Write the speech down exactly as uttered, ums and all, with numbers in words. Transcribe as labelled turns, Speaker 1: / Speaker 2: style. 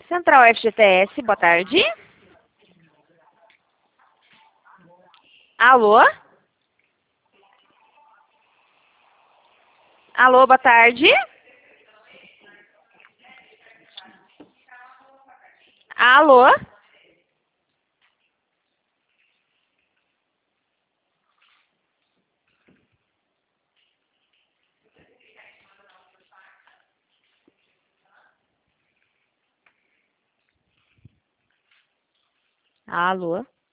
Speaker 1: Central F G T S, boa tarde. Alô? Alô, boa tarde. Alô? Alô?